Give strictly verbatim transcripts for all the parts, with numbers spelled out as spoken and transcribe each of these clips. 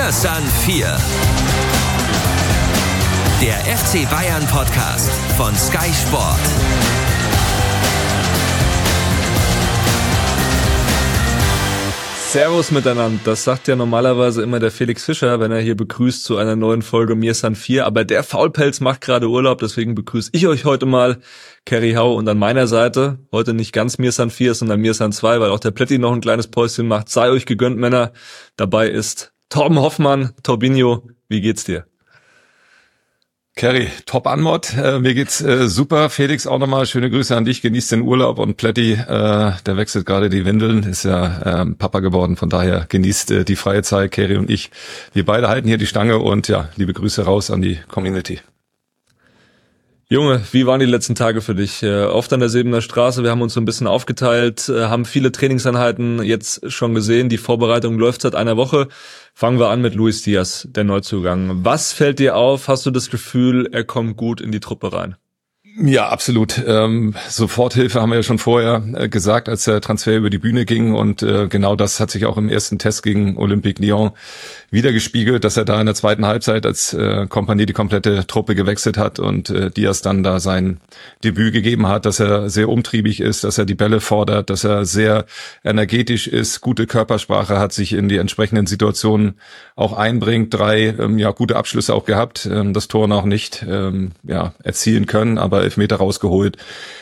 Mirsan vier. Der F C Bayern Podcast von Sky Sport. Servus miteinander, das sagt ja normalerweise immer der Felix Fischer, wenn er hier begrüßt zu einer neuen Folge Mirsan vier, aber der Faulpelz macht gerade Urlaub, deswegen begrüße ich euch heute mal, Kerry Hau, und an meiner Seite, heute nicht ganz Mirsan vier, sondern Mirsan zwei, weil auch der Plätti noch ein kleines Päuschen macht, sei euch gegönnt, Männer, dabei ist Torben Hoffmann. Torbinho, wie geht's dir? Kerry, top Anmod, äh, mir geht's äh, super. Felix, auch nochmal schöne Grüße an dich, genießt den Urlaub, und Plätti, äh, der wechselt gerade die Windeln, ist ja äh, Papa geworden, von daher genießt äh, die freie Zeit. Kerry und ich, wir beide halten hier die Stange, und ja, liebe Grüße raus an die Community. Junge, wie waren die letzten Tage für dich? Äh, oft an der Sebener Straße, wir haben uns so ein bisschen aufgeteilt, äh, haben viele Trainingseinheiten jetzt schon gesehen, die Vorbereitung läuft seit einer Woche. Fangen wir an mit Luis Diaz, der Neuzugang. Was fällt dir auf? Hast du das Gefühl, er kommt gut in die Truppe rein? Ja, absolut. Ähm, Soforthilfe haben wir ja schon vorher äh, gesagt, als der Transfer über die Bühne ging, und äh, genau das hat sich auch im ersten Test gegen Olympique Lyon wiedergespiegelt, dass er da in der zweiten Halbzeit als äh, Kompanie die komplette Truppe gewechselt hat und äh, Diaz dann da sein Debüt gegeben hat, dass er sehr umtriebig ist, dass er die Bälle fordert, dass er sehr energetisch ist, gute Körpersprache hat, sich in die entsprechenden Situationen auch einbringt, drei ähm, ja gute Abschlüsse auch gehabt, ähm, das Tor noch nicht ähm, ja erzielen können, aber Elfmeter rausgeholt.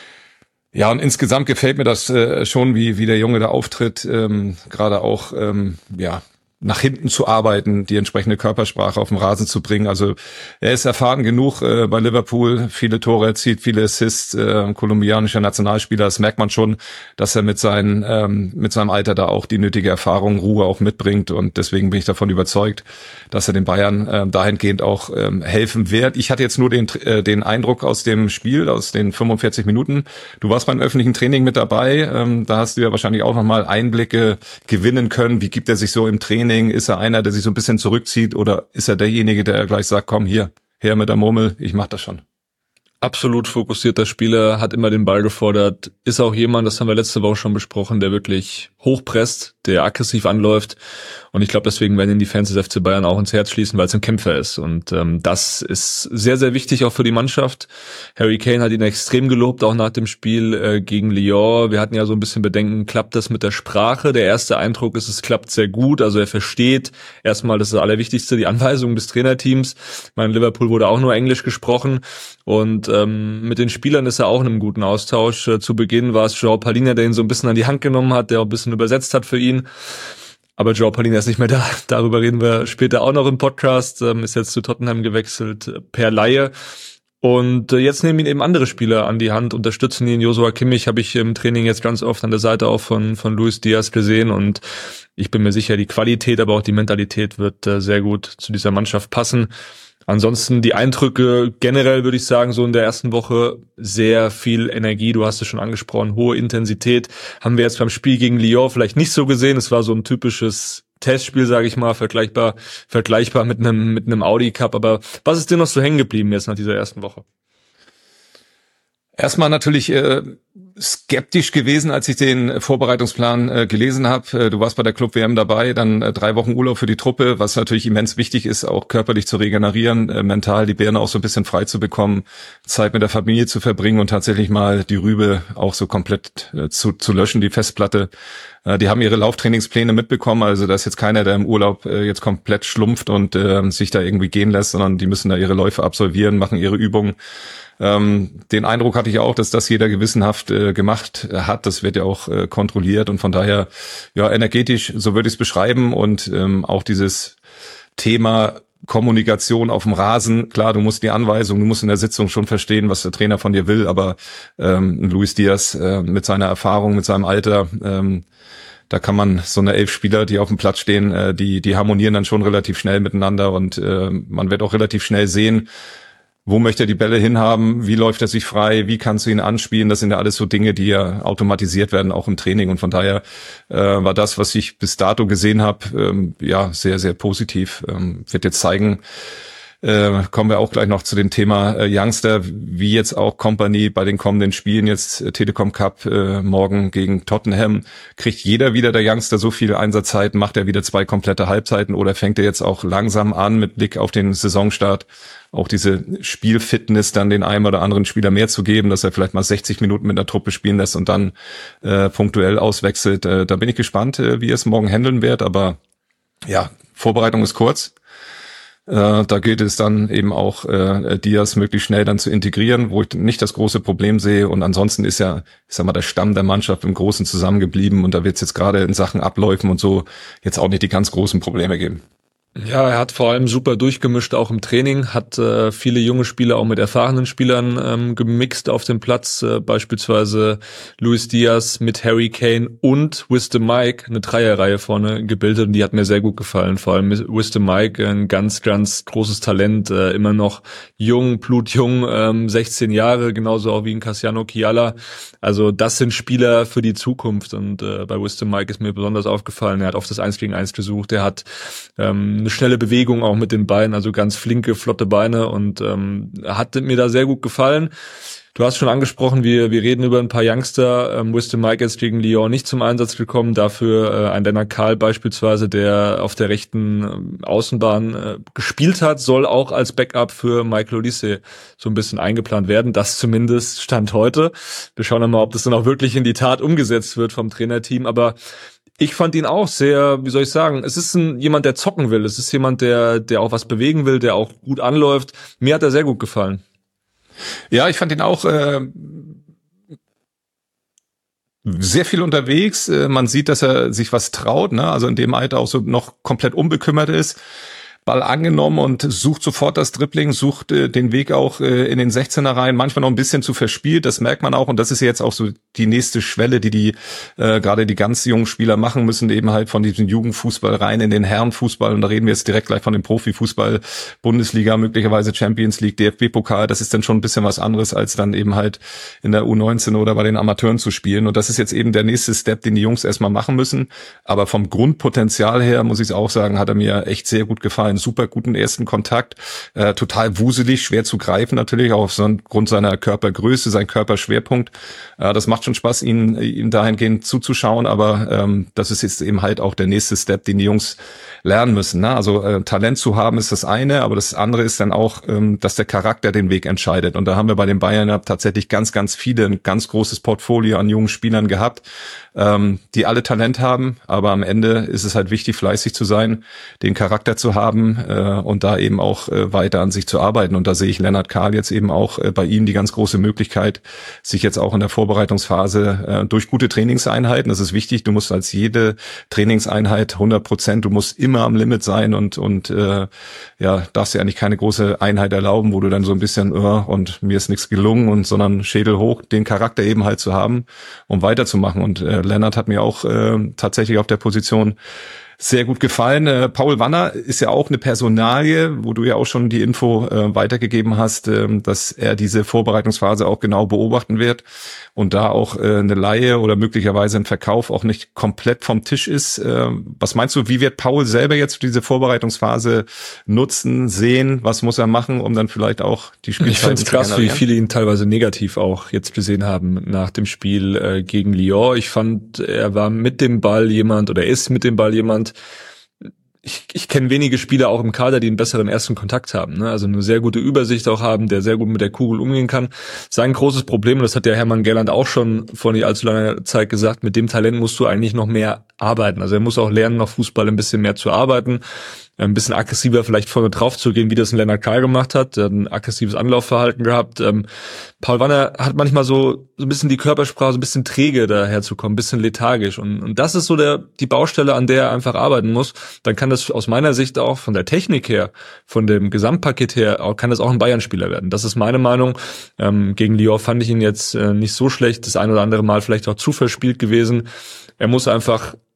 Ja, und insgesamt gefällt mir das äh, schon, wie wie der Junge da auftritt, ähm, gerade auch ähm, ja nach hinten zu arbeiten, die entsprechende Körpersprache auf den Rasen zu bringen. Also er ist erfahren genug äh, bei Liverpool, viele Tore erzielt, viele Assists, äh, kolumbianischer Nationalspieler. Das merkt man schon, dass er mit seinen ähm, mit seinem Alter da auch die nötige Erfahrung, Ruhe auch mitbringt, und deswegen bin ich davon überzeugt, dass er den Bayern äh, dahingehend auch ähm, helfen wird. Ich hatte jetzt nur den äh, den Eindruck aus dem Spiel, aus den fünfundvierzig Minuten. Du warst beim öffentlichen Training mit dabei, ähm, da hast du ja wahrscheinlich auch nochmal Einblicke gewinnen können. Wie gibt er sich so im Training? Ist er einer, der sich so ein bisschen zurückzieht, oder ist er derjenige, der gleich sagt, komm hier, her mit der Murmel, ich mach das schon? Absolut fokussierter Spieler, hat immer den Ball gefordert, ist auch jemand, das haben wir letzte Woche schon besprochen, der wirklich hochpresst, der aggressiv anläuft, und ich glaube, deswegen werden ihn die Fans des F C Bayern auch ins Herz schließen, weil es ein Kämpfer ist, und ähm, das ist sehr, sehr wichtig auch für die Mannschaft. Harry Kane hat ihn extrem gelobt, auch nach dem Spiel äh, gegen Lyon. Wir hatten ja so ein bisschen Bedenken, klappt das mit der Sprache? Der erste Eindruck ist, es klappt sehr gut, also er versteht erstmal, das ist das Allerwichtigste, die Anweisungen des Trainerteams. Ich meine, in Liverpool wurde auch nur Englisch gesprochen, und ähm, mit den Spielern ist er auch in einem guten Austausch. Äh, zu Beginn war es João Palhinha, der ihn so ein bisschen an die Hand genommen hat, der auch ein bisschen übersetzt hat für ihn. Aber João Palhinha ist nicht mehr da. Darüber reden wir später auch noch im Podcast. Ähm, ist jetzt zu Tottenham gewechselt per Leihe. Und äh, jetzt nehmen ihn eben andere Spieler an die Hand, unterstützen ihn. Joshua Kimmich habe ich im Training jetzt ganz oft an der Seite auch von von Luis Diaz gesehen. Und ich bin mir sicher, die Qualität, aber auch die Mentalität wird äh, sehr gut zu dieser Mannschaft passen. Ansonsten die Eindrücke generell, würde ich sagen, so in der ersten Woche sehr viel Energie. Du hast es schon angesprochen, hohe Intensität. Haben wir jetzt beim Spiel gegen Lyon vielleicht nicht so gesehen. Es war so ein typisches Testspiel, sage ich mal, vergleichbar vergleichbar mit einem mit einem Audi Cup. Aber was ist dir noch so hängen geblieben jetzt nach dieser ersten Woche? Erstmal natürlich äh, skeptisch gewesen, als ich den Vorbereitungsplan äh, gelesen habe. Äh, du warst bei der Club-W M dabei, dann äh, drei Wochen Urlaub für die Truppe, was natürlich immens wichtig ist, auch körperlich zu regenerieren, äh, mental die Birne auch so ein bisschen frei zu bekommen, Zeit mit der Familie zu verbringen und tatsächlich mal die Rübe auch so komplett äh, zu, zu löschen, die Festplatte. Äh, die haben ihre Lauftrainingspläne mitbekommen, also da ist jetzt keiner, der im Urlaub äh, jetzt komplett schlumpft und äh, sich da irgendwie gehen lässt, sondern die müssen da ihre Läufe absolvieren, machen ihre Übungen. Ähm, den Eindruck hatte ich auch, dass das jeder gewissenhaft äh, gemacht hat. Das wird ja auch äh, kontrolliert, und von daher ja energetisch, so würde ich es beschreiben, und ähm, auch dieses Thema Kommunikation auf dem Rasen. Klar, du musst die Anweisung, du musst in der Sitzung schon verstehen, was der Trainer von dir will, aber ähm, Luis Diaz äh, mit seiner Erfahrung, mit seinem Alter, ähm, da kann man so eine elf Spieler, die auf dem Platz stehen, äh, die die harmonieren dann schon relativ schnell miteinander, und äh, man wird auch relativ schnell sehen, wo möchte er die Bälle hinhaben, wie läuft er sich frei, wie kannst du ihn anspielen. Das sind ja alles so Dinge, die ja automatisiert werden, auch im Training. Und von daher äh, war das, was ich bis dato gesehen habe, ähm, ja sehr, sehr positiv. Ähm, wird jetzt zeigen, Äh, kommen wir auch gleich noch zu dem Thema äh, Youngster, wie jetzt auch Kompany bei den kommenden Spielen, jetzt äh, Telekom Cup äh, morgen gegen Tottenham. Kriegt jeder wieder, der Youngster, so viel Einsatzzeit? Macht er wieder zwei komplette Halbzeiten oder fängt er jetzt auch langsam an mit Blick auf den Saisonstart, auch diese Spielfitness dann den einen oder anderen Spieler mehr zu geben, dass er vielleicht mal sechzig Minuten mit einer Truppe spielen lässt und dann äh, punktuell auswechselt? Äh, da bin ich gespannt, äh, wie er es morgen handeln wird, aber ja, Vorbereitung ist kurz. Äh, da gilt es dann eben auch, äh, Diaz möglichst schnell dann zu integrieren, wo ich nicht das große Problem sehe. Und ansonsten ist ja, ich sag mal, der Stamm der Mannschaft im Großen zusammengeblieben und da wird es jetzt gerade in Sachen Abläufen und so jetzt auch nicht die ganz großen Probleme geben. Ja, er hat vor allem super durchgemischt, auch im Training, hat äh, viele junge Spieler auch mit erfahrenen Spielern ähm, gemixt auf dem Platz, äh, beispielsweise Luis Diaz mit Harry Kane und Wisdom Mike, eine Dreierreihe vorne gebildet und die hat mir sehr gut gefallen, vor allem Wisdom Mike, ein ganz, ganz großes Talent, äh, immer noch jung, blutjung, ähm, sechzehn Jahre, genauso auch wie ein Cassiano Chiala, also das sind Spieler für die Zukunft und äh, bei Wisdom Mike ist mir besonders aufgefallen, er hat oft das Eins gegen Eins gesucht, er hat ähm, eine schnelle Bewegung auch mit den Beinen, also ganz flinke, flotte Beine und ähm, hat mir da sehr gut gefallen. Du hast schon angesprochen, wir wir reden über ein paar Youngster. Ähm, Wisdom Mike ist gegen Lyon nicht zum Einsatz gekommen, dafür äh, ein Lennart Kahl beispielsweise, der auf der rechten äh, Außenbahn äh, gespielt hat, soll auch als Backup für Michael Olise so ein bisschen eingeplant werden. Das zumindest Stand heute. Wir schauen dann mal, ob das dann auch wirklich in die Tat umgesetzt wird vom Trainerteam, aber ich fand ihn auch sehr, wie soll ich sagen, es ist ein, jemand, der zocken will. Es ist jemand, der der auch was bewegen will, der auch gut anläuft. Mir hat er sehr gut gefallen. Ja, ich fand ihn auch äh, sehr viel unterwegs. Äh, man sieht, dass er sich was traut, ne? Also in dem Alter auch so noch komplett unbekümmert ist. Ball angenommen und sucht sofort das Dribbling, sucht äh, den Weg auch äh, in den sechzehner rein, manchmal noch ein bisschen zu verspielt, das merkt man auch und das ist jetzt auch so die nächste Schwelle, die die äh, gerade die ganz jungen Spieler machen müssen, eben halt von diesem Jugendfußball rein in den Herrenfußball und da reden wir jetzt direkt gleich von dem Profifußball, Bundesliga, möglicherweise Champions League, D F B-Pokal, das ist dann schon ein bisschen was anderes, als dann eben halt in der U neunzehn oder bei den Amateuren zu spielen und das ist jetzt eben der nächste Step, den die Jungs erstmal machen müssen, aber vom Grundpotenzial her, muss ich auch sagen, hat er mir echt sehr gut gefallen. Super guten ersten Kontakt, äh, total wuselig, schwer zu greifen natürlich, auch aufgrund seiner Körpergröße, sein Körperschwerpunkt. Äh, das macht schon Spaß, ihn, ihn dahingehend zuzuschauen, aber ähm, das ist jetzt eben halt auch der nächste Step, den die Jungs lernen müssen. Ne? Also äh, Talent zu haben ist das eine, aber das andere ist dann auch, ähm, dass der Charakter den Weg entscheidet. Und da haben wir bei den Bayern ja tatsächlich ganz, ganz viele, ein ganz großes Portfolio an jungen Spielern gehabt, ähm, die alle Talent haben, aber am Ende ist es halt wichtig, fleißig zu sein, den Charakter zu haben äh, und da eben auch äh, weiter an sich zu arbeiten. Und da sehe ich Lennart Kahl jetzt eben auch äh, bei ihm die ganz große Möglichkeit, sich jetzt auch in der Vorbereitungsphase äh, durch gute Trainingseinheiten, das ist wichtig, du musst als jede Trainingseinheit hundert Prozent, du musst immer am Limit sein und und äh, ja, darfst dir eigentlich keine große Einheit erlauben, wo du dann so ein bisschen uh, und mir ist nichts gelungen und sondern Schädel hoch, den Charakter eben halt zu haben, um weiterzumachen. Und äh, Lennart hat mir auch äh, tatsächlich auf der Position sehr gut gefallen. Äh, Paul Wanner ist ja auch eine Personalie, wo du ja auch schon die Info äh, weitergegeben hast, äh, dass er diese Vorbereitungsphase auch genau beobachten wird und da auch äh, eine Leihe oder möglicherweise ein Verkauf auch nicht komplett vom Tisch ist. Äh, was meinst du, wie wird Paul selber jetzt diese Vorbereitungsphase nutzen, sehen? Was muss er machen, um dann vielleicht auch die Spielzeiten Ich finde es krass, wie viele ihn teilweise negativ auch jetzt gesehen haben nach dem Spiel äh, gegen Lyon. Ich fand, er war mit dem Ball jemand oder ist mit dem Ball jemand, Ich, ich kenne wenige Spieler auch im Kader, die einen besseren ersten Kontakt haben, ne? Also eine sehr gute Übersicht auch haben, der sehr gut mit der Kugel umgehen kann. Sein großes Problem, und das hat ja Hermann Gerland auch schon vor nicht allzu langer Zeit gesagt, mit dem Talent musst du eigentlich noch mehr arbeiten. Also er muss auch lernen, noch Fußball ein bisschen mehr zu arbeiten, ein bisschen aggressiver vielleicht vorne drauf zu gehen, wie das ein Lennart Kahl gemacht hat. Er hat ein aggressives Anlaufverhalten gehabt. Ähm, Paul Wanner hat manchmal so, so ein bisschen die Körpersprache, so ein bisschen träge daherzukommen, ein bisschen lethargisch. Und, und das ist so der die Baustelle, an der er einfach arbeiten muss. Dann kann das aus meiner Sicht auch von der Technik her, von dem Gesamtpaket her, auch, kann das auch ein Bayern-Spieler werden. Das ist meine Meinung. Ähm, gegen Lyon fand ich ihn jetzt äh, nicht so schlecht. Das ein oder andere Mal vielleicht auch zu verspielt gewesen. Er muss einfach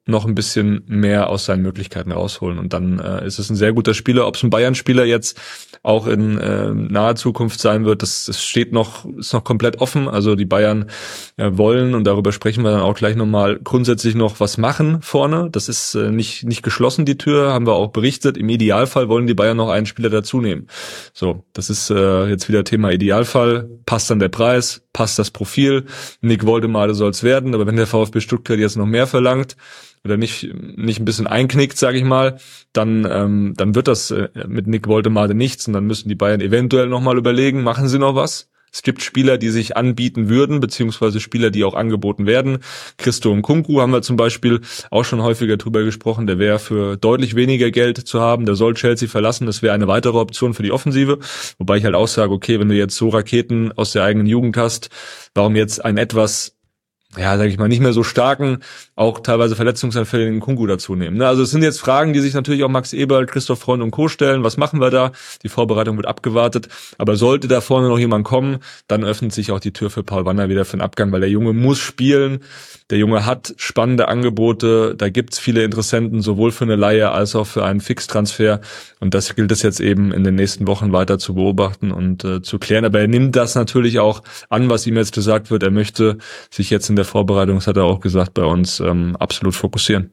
noch ein bisschen mehr aus seinen Möglichkeiten rausholen. Und dann äh, ist es ein sehr guter Spieler. Ob es ein Bayern-Spieler jetzt auch in äh, naher Zukunft sein wird, das, das steht noch, ist noch komplett offen. Also die Bayern äh, wollen, und darüber sprechen wir dann auch gleich nochmal, grundsätzlich noch was machen vorne. Das ist äh, nicht nicht geschlossen, die Tür, haben wir auch berichtet. Im Idealfall wollen die Bayern noch einen Spieler dazu nehmen. So, das ist äh, jetzt wieder Thema Idealfall. Passt dann der Preis? Passt das Profil? Nick Woldemade soll es werden, aber wenn der VfB Stuttgart jetzt noch mehr verlangt oder nicht nicht ein bisschen einknickt, sage ich mal, dann ähm, dann wird das äh, mit Nick Woldemade nichts, und dann müssen die Bayern eventuell nochmal überlegen, machen sie noch was? Es gibt Spieler, die sich anbieten würden, beziehungsweise Spieler, die auch angeboten werden. Christo Nkunku haben wir zum Beispiel auch schon häufiger drüber gesprochen. Der wäre für deutlich weniger Geld zu haben. Der soll Chelsea verlassen. Das wäre eine weitere Option für die Offensive. Wobei ich halt auch sage, okay, wenn du jetzt so Raketen aus der eigenen Jugend hast, warum jetzt ein etwas, ja, sage ich mal, nicht mehr so starken, auch teilweise verletzungsanfälligen Nkunku dazu nehmen. Also es sind jetzt Fragen, die sich natürlich auch Max Eberl, Christoph Freund und Co. stellen. Was machen wir da? Die Vorbereitung wird abgewartet. Aber sollte da vorne noch jemand kommen, dann öffnet sich auch die Tür für Paul Wanner wieder für den Abgang, weil der Junge muss spielen. Der Junge hat spannende Angebote. Da gibt's viele Interessenten, sowohl für eine Leihe als auch für einen Fixtransfer. Und das gilt es jetzt eben in den nächsten Wochen weiter zu beobachten und äh, zu klären. Aber er nimmt das natürlich auch an, was ihm jetzt gesagt wird. Er möchte sich jetzt in der Vorbereitung, das hat er auch gesagt, bei uns ähm, absolut fokussieren.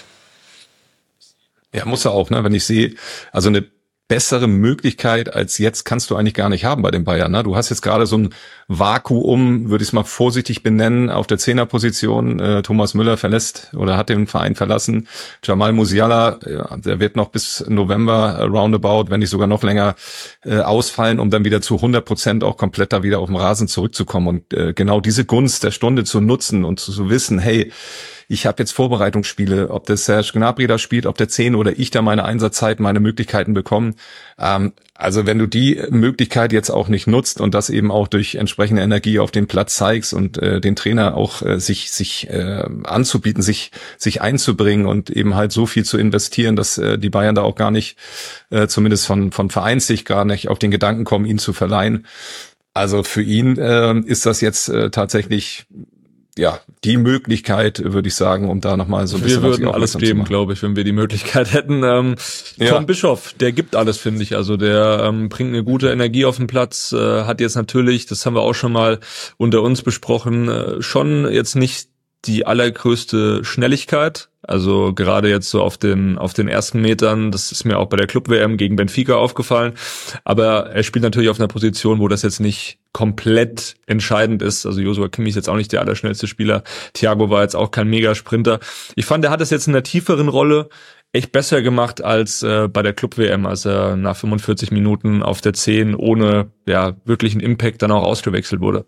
Ja, muss er auch, ne? Wenn ich sehe, also eine bessere Möglichkeit als jetzt kannst du eigentlich gar nicht haben bei den Bayern. Ne? Du hast jetzt gerade so ein Vakuum, würde ich es mal vorsichtig benennen, auf der Zehnerposition. Äh, Thomas Müller verlässt oder hat den Verein verlassen. Jamal Musiala, ja, der wird noch bis November äh, roundabout, wenn nicht sogar noch länger, äh, ausfallen, um dann wieder zu hundert Prozent auch komplett da wieder auf dem Rasen zurückzukommen. Und äh, genau diese Gunst der Stunde zu nutzen und zu, zu wissen, hey, ich habe jetzt Vorbereitungsspiele, ob der Serge Gnabry da spielt, ob der zehn oder ich da meine Einsatzzeit, meine Möglichkeiten bekomme. Ähm, also wenn du die Möglichkeit jetzt auch nicht nutzt und das eben auch durch entsprechende Energie auf den Platz zeigst und äh, den Trainer auch äh, sich sich äh, anzubieten, sich sich einzubringen und eben halt so viel zu investieren, dass äh, die Bayern da auch gar nicht, äh, zumindest von von Vereinssicht gar nicht auf den Gedanken kommen, ihn zu verleihen. Also für ihn äh, ist das jetzt äh, tatsächlich ja, die Möglichkeit, würde ich sagen, um da nochmal so ein bisschen wir würden alles geben, glaube ich, wenn wir die Möglichkeit hätten. Ähm, ja. Tom Bischoff, der gibt alles, finde ich. Also der ähm, bringt eine gute Energie auf den Platz, äh, hat jetzt natürlich, das haben wir auch schon mal unter uns besprochen, äh, schon jetzt nicht die allergrößte Schnelligkeit. Also gerade jetzt so auf den auf den ersten Metern, das ist mir auch bei der Club-W M gegen Benfica aufgefallen. Aber er spielt natürlich auf einer Position, wo das jetzt nicht komplett entscheidend ist. Also Joshua Kimmich ist jetzt auch nicht der allerschnellste Spieler. Thiago war jetzt auch kein Megasprinter. Ich fand, er hat es jetzt in der tieferen Rolle echt besser gemacht als äh, bei der Club-W M, als er nach fünfundvierzig Minuten auf der zehn ohne ja wirklichen Impact dann auch ausgewechselt wurde.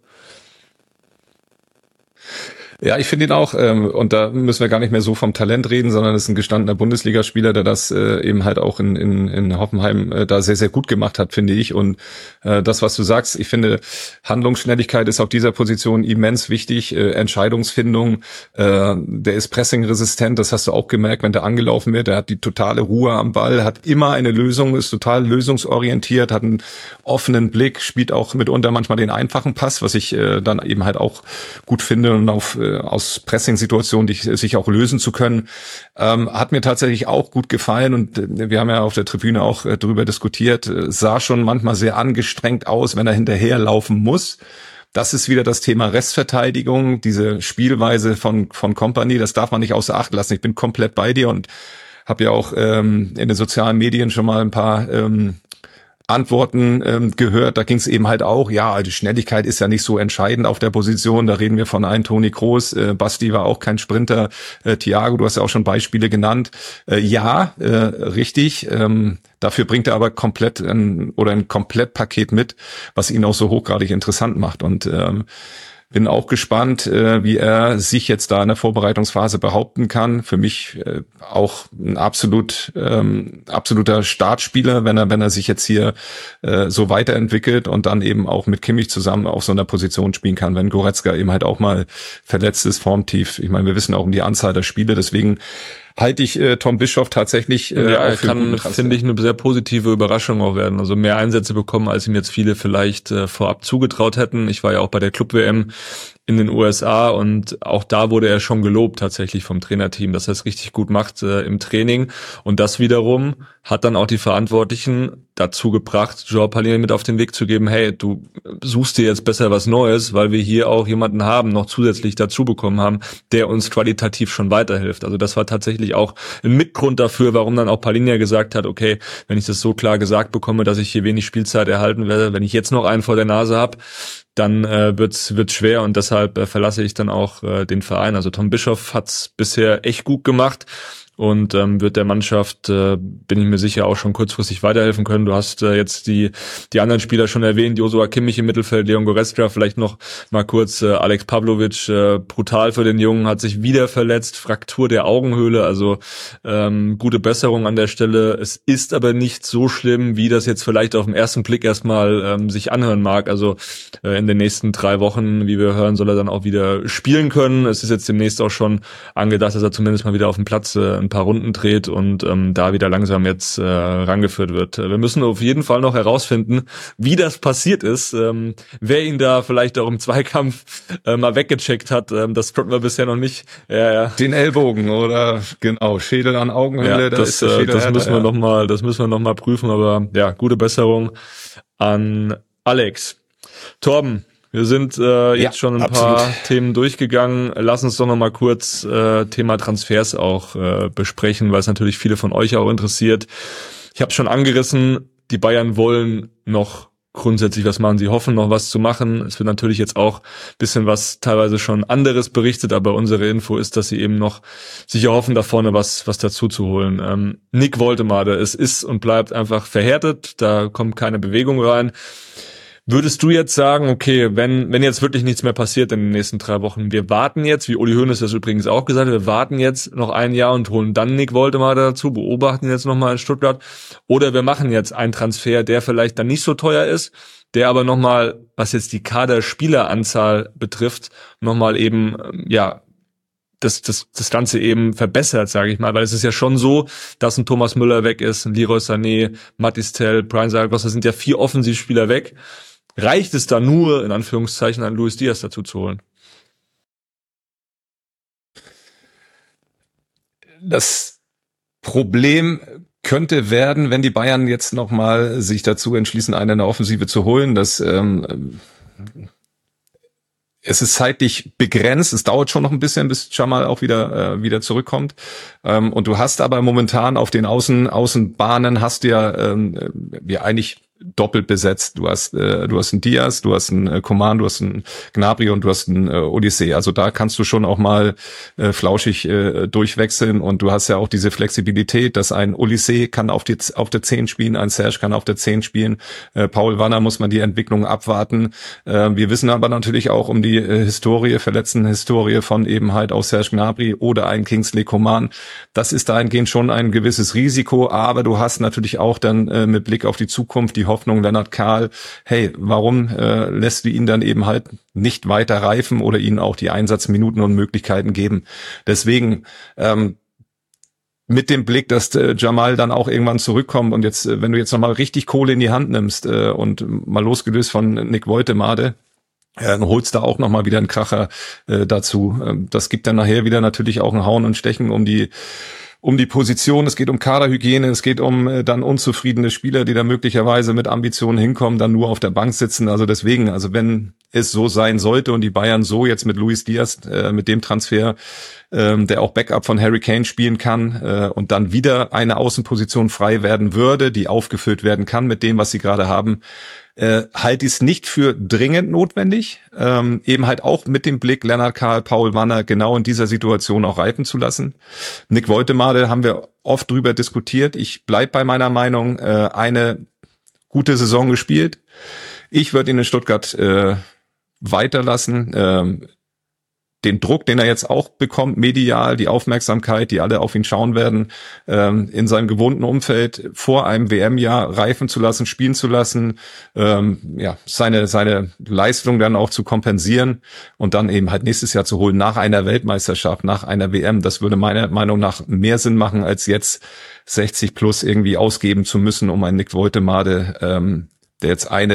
Ja, ich finde ihn auch, ähm, und da müssen wir gar nicht mehr so vom Talent reden, sondern es ist ein gestandener Bundesligaspieler, der das äh, eben halt auch in in, in Hoffenheim äh, da sehr, sehr gut gemacht hat, finde ich. Und äh, das, was du sagst, ich finde, Handlungsschnelligkeit ist auf dieser Position immens wichtig, äh, Entscheidungsfindung, äh, der ist pressingresistent, das hast du auch gemerkt, wenn der angelaufen wird, der hat die totale Ruhe am Ball, hat immer eine Lösung, ist total lösungsorientiert, hat einen offenen Blick, spielt auch mitunter manchmal den einfachen Pass, was ich äh, dann eben halt auch gut finde und auf aus Pressing-Situationen, die sich auch lösen zu können, ähm, hat mir tatsächlich auch gut gefallen und äh, wir haben ja auf der Tribüne auch äh, drüber diskutiert, äh, sah schon manchmal sehr angestrengt aus, wenn er hinterherlaufen muss. Das ist wieder das Thema Restverteidigung, diese Spielweise von von Kompany, das darf man nicht außer Acht lassen. Ich bin komplett bei dir und habe ja auch ähm, in den sozialen Medien schon mal ein paar ähm, Antworten ähm, gehört, da ging es eben halt auch, ja, die Schnelligkeit ist ja nicht so entscheidend auf der Position, da reden wir von einem Toni Kroos, äh, Basti war auch kein Sprinter, äh, Thiago, du hast ja auch schon Beispiele genannt, äh, ja, äh, richtig, ähm, dafür bringt er aber komplett ein, oder ein Komplettpaket mit, was ihn auch so hochgradig interessant macht und ähm, bin auch gespannt, äh, wie er sich jetzt da in der Vorbereitungsphase behaupten kann. Für mich äh, auch ein absolut ähm, absoluter Startspieler, wenn er wenn er sich jetzt hier äh, so weiterentwickelt und dann eben auch mit Kimmich zusammen auf so einer Position spielen kann, wenn Goretzka eben halt auch mal verletzt ist, formtief. Ich meine, wir wissen auch um die Anzahl der Spiele, deswegen halte ich äh, Tom Bischoff tatsächlich äh, ja, auch für kann, finde ich, eine sehr positive Überraschung auch werden. Also mehr Einsätze bekommen, als ihm jetzt viele vielleicht äh, vorab zugetraut hätten. Ich war ja auch bei der Club-W M in den U S A und auch da wurde er schon gelobt tatsächlich vom Trainerteam, dass er es richtig gut macht äh, im Training und das wiederum hat dann auch die Verantwortlichen dazu gebracht, Joao Palhinha mit auf den Weg zu geben, hey, du suchst dir jetzt besser was Neues, weil wir hier auch jemanden haben, noch zusätzlich dazu bekommen haben, der uns qualitativ schon weiterhilft. Also das war tatsächlich auch ein Mitgrund dafür, warum dann auch Palhinha gesagt hat, okay, wenn ich das so klar gesagt bekomme, dass ich hier wenig Spielzeit erhalten werde, wenn ich jetzt noch einen vor der Nase habe, dann äh, wird's wird's schwer und deshalb äh, verlasse ich dann auch äh, den Verein. Also Tom Bischoff hat's bisher echt gut gemacht und ähm, wird der Mannschaft, äh, bin ich mir sicher, auch schon kurzfristig weiterhelfen können. Du hast äh, jetzt die die anderen Spieler schon erwähnt, Joshua Kimmich im Mittelfeld, Leon Goretzka, vielleicht noch mal kurz äh, Alex Pavlovic, äh, brutal für den Jungen, hat sich wieder verletzt, Fraktur der Augenhöhle, also ähm, gute Besserung an der Stelle. Es ist aber nicht so schlimm, wie das jetzt vielleicht auf den ersten Blick erstmal ähm, sich anhören mag. Also äh, in den nächsten drei Wochen, wie wir hören, soll er dann auch wieder spielen können. Es ist jetzt demnächst auch schon angedacht, dass er zumindest mal wieder auf dem Platz äh, ein paar Runden dreht und ähm, da wieder langsam jetzt äh, rangeführt wird. Wir müssen auf jeden Fall noch herausfinden, wie das passiert ist, ähm, wer ihn da vielleicht auch im Zweikampf äh, mal weggecheckt hat. Ähm, das konnten wir bisher noch nicht. Ja, ja. Den Ellbogen oder genau Schädel an Augenhöhle. Ja, da das, ist der Schädel das härter, müssen wir ja. noch mal, das müssen wir noch mal prüfen. Aber ja, gute Besserung an Alex. Torben, wir sind äh, jetzt Ja, schon ein absolut. paar Themen durchgegangen. Lass uns doch noch mal kurz äh, Thema Transfers auch äh, besprechen, weil es natürlich viele von euch auch interessiert. Ich habe schon angerissen, die Bayern wollen noch grundsätzlich was machen. Sie hoffen noch was zu machen. Es wird natürlich jetzt auch ein bisschen was teilweise schon anderes berichtet, aber unsere Info ist, dass sie eben noch sicher hoffen, da vorne was was dazu zu holen. Ähm, Nick Woltemade, es ist und bleibt einfach verhärtet. Da kommt keine Bewegung rein. Würdest du jetzt sagen, okay, wenn wenn jetzt wirklich nichts mehr passiert in den nächsten drei Wochen, wir warten jetzt, wie Uli Hoeneß das übrigens auch gesagt hat, wir warten jetzt noch ein Jahr und holen dann Nick Woltemade dazu, beobachten jetzt nochmal in Stuttgart, oder wir machen jetzt einen Transfer, der vielleicht dann nicht so teuer ist, der aber nochmal, was jetzt die Kaderspieleranzahl betrifft, nochmal eben, ja, das, das, das Ganze eben verbessert, sage ich mal, weil es ist ja schon so, dass ein Thomas Müller weg ist, ein Leroy Sané, Mathys Tel, Brian Zaragoza, sind ja vier Offensivspieler weg. Reicht es da nur, in Anführungszeichen, an Luis Diaz dazu zu holen? Das Problem könnte werden, wenn die Bayern jetzt nochmal sich dazu entschließen, einen in der Offensive zu holen, dass ähm, es ist zeitlich begrenzt. Es dauert schon noch ein bisschen, bis Jamal auch wieder äh, wieder zurückkommt. Ähm, und du hast aber momentan auf den Außen Außenbahnen hast du ja, ähm, ja eigentlich doppelt besetzt. Du hast äh, du hast einen Diaz, du hast einen äh, Coman, du hast einen Gnabry und du hast einen äh, Odyssee. Also da kannst du schon auch mal äh, flauschig äh, durchwechseln und du hast ja auch diese Flexibilität, dass ein Odyssee kann auf die auf der zehn spielen, ein Serge kann auf der zehn spielen. Äh, Paul Wanner muss man die Entwicklung abwarten. Äh, wir wissen aber natürlich auch um die äh, Historie, verletzten Historie von eben halt auch Serge Gnabry oder ein Kingsley Coman. Das ist dahingehend schon ein gewisses Risiko, aber du hast natürlich auch dann äh, mit Blick auf die Zukunft die Hoffnung, Lennart Kahl, hey, warum äh, lässt du ihn dann eben halt nicht weiter reifen oder ihnen auch die Einsatzminuten und Möglichkeiten geben? Deswegen ähm, mit dem Blick, dass äh, Jamal dann auch irgendwann zurückkommt und jetzt, äh, wenn du jetzt nochmal richtig Kohle in die Hand nimmst äh, und mal losgelöst von Nick Woltemade, äh, dann holst du auch nochmal wieder einen Kracher äh, dazu. Ähm, das gibt dann nachher wieder natürlich auch ein Hauen und Stechen um die um die Position, es geht um Kaderhygiene, es geht um äh, dann unzufriedene Spieler, die da möglicherweise mit Ambitionen hinkommen, dann nur auf der Bank sitzen. Also deswegen, also wenn es so sein sollte und die Bayern so jetzt mit Luis Diaz, äh, mit dem Transfer, ähm, der auch Backup von Harry Kane spielen kann äh, und dann wieder eine Außenposition frei werden würde, die aufgefüllt werden kann mit dem, was sie gerade haben, äh, halte ich es nicht für dringend notwendig, ähm, eben halt auch mit dem Blick Lennart Kahl, Paul Wanner genau in dieser Situation auch reifen zu lassen. Nick Woltemade haben wir oft drüber diskutiert. Ich bleib bei meiner Meinung, äh, eine gute Saison gespielt. Ich würde ihn in Stuttgart äh, weiterlassen. Ähm, den Druck, den er jetzt auch bekommt, medial, die Aufmerksamkeit, die alle auf ihn schauen werden, ähm, in seinem gewohnten Umfeld vor einem W M-Jahr reifen zu lassen, spielen zu lassen, ähm, ja, seine seine Leistung dann auch zu kompensieren und dann eben halt nächstes Jahr zu holen nach einer Weltmeisterschaft, nach einer W M. Das würde meiner Meinung nach mehr Sinn machen, als jetzt sechzig plus irgendwie ausgeben zu müssen, um einen Nick Woltemade, ähm, der jetzt eine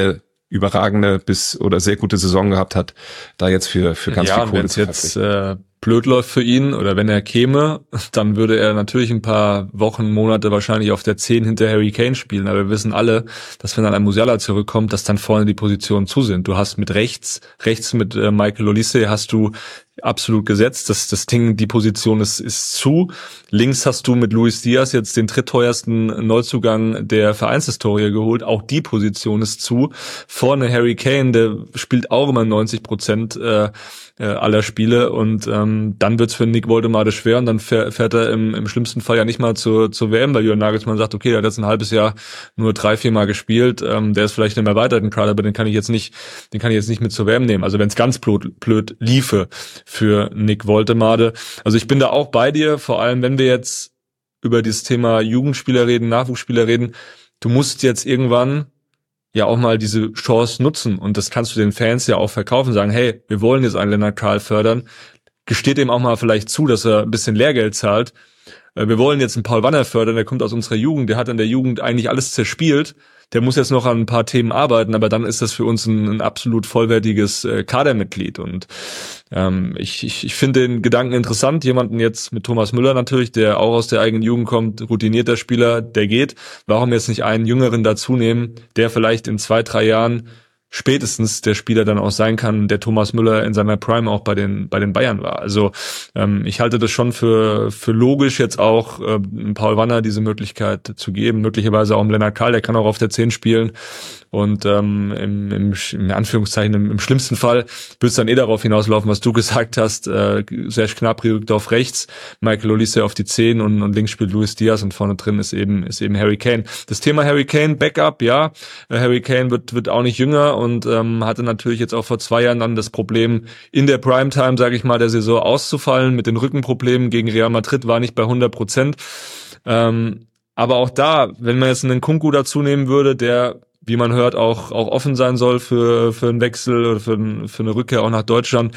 überragende bis oder sehr gute Saison gehabt hat, da jetzt für für ganz ja, viel Kohle wenn es zu jetzt äh, blöd läuft für ihn oder wenn er käme, dann würde er natürlich ein paar Wochen, Monate wahrscheinlich auf der zehn hinter Harry Kane spielen. Aber wir wissen alle, dass wenn dann ein Musiala zurückkommt, dass dann vorne die Positionen zu sind. Du hast mit rechts, rechts mit äh, Michael Olise hast du absolut gesetzt. Das, das Ding, die Position ist, ist zu. Links hast du mit Luis Diaz jetzt den drittteuersten Neuzugang der Vereinshistorie geholt. Auch die Position ist zu. Vorne Harry Kane, der spielt auch immer neunzig Prozent äh, aller Spiele und ähm, dann wird's für Nick Woldemade schwer und dann fährt, fährt er im, im schlimmsten Fall ja nicht mal zur, zur W M, weil Jürgen Nagelsmann sagt, okay, der hat jetzt ein halbes Jahr nur drei, vier Mal gespielt, ähm, der ist vielleicht im erweiterten Kader, aber den kann ich jetzt nicht, den kann ich jetzt nicht mit zur W M nehmen. Also wenn es ganz blöd, blöd liefe für Nick Woldemade. Also ich bin da auch bei dir, vor allem wenn wir jetzt über dieses Thema Jugendspieler reden, Nachwuchsspieler reden, du musst jetzt irgendwann ja auch mal diese Chance nutzen und das kannst du den Fans ja auch verkaufen, sagen, hey, wir wollen jetzt einen Lennart Kral fördern, gesteht ihm auch mal vielleicht zu, dass er ein bisschen Lehrgeld zahlt, wir wollen jetzt einen Paul Wanner fördern, der kommt aus unserer Jugend, der hat in der Jugend eigentlich alles zerspielt, der muss jetzt noch an ein paar Themen arbeiten, aber dann ist das für uns ein, ein absolut vollwertiges äh, Kadermitglied und ähm, ich, ich, ich finde den Gedanken interessant, jemanden jetzt mit Thomas Müller natürlich, der auch aus der eigenen Jugend kommt, routinierter Spieler, der geht, warum jetzt nicht einen Jüngeren dazu nehmen, der vielleicht in zwei, drei Jahren spätestens der Spieler dann auch sein kann, der Thomas Müller in seiner Prime auch bei den bei den Bayern war. Also ähm, ich halte das schon für für logisch, jetzt auch äh, Paul Wanner diese Möglichkeit zu geben, möglicherweise auch Lennart Kral, der kann auch auf der zehn spielen und ähm, im, im, im Anführungszeichen im, im schlimmsten Fall wird es dann eh darauf hinauslaufen, was du gesagt hast, äh, Serge Gnabry rückt auf rechts, Michael Olise auf die zehn und, und links spielt Luis Diaz und vorne drin ist eben ist eben Harry Kane. Das Thema Harry Kane, Backup, ja, äh, Harry Kane wird wird auch nicht jünger und ähm, hatte natürlich jetzt auch vor zwei Jahren dann das Problem, in der Primetime, sage ich mal, der Saison auszufallen mit den Rückenproblemen gegen Real Madrid, war nicht bei hundert Prozent. Ähm, aber auch da, wenn man jetzt einen Nkunku dazu nehmen würde, der, wie man hört, auch auch offen sein soll für für einen Wechsel oder für, für eine Rückkehr auch nach Deutschland,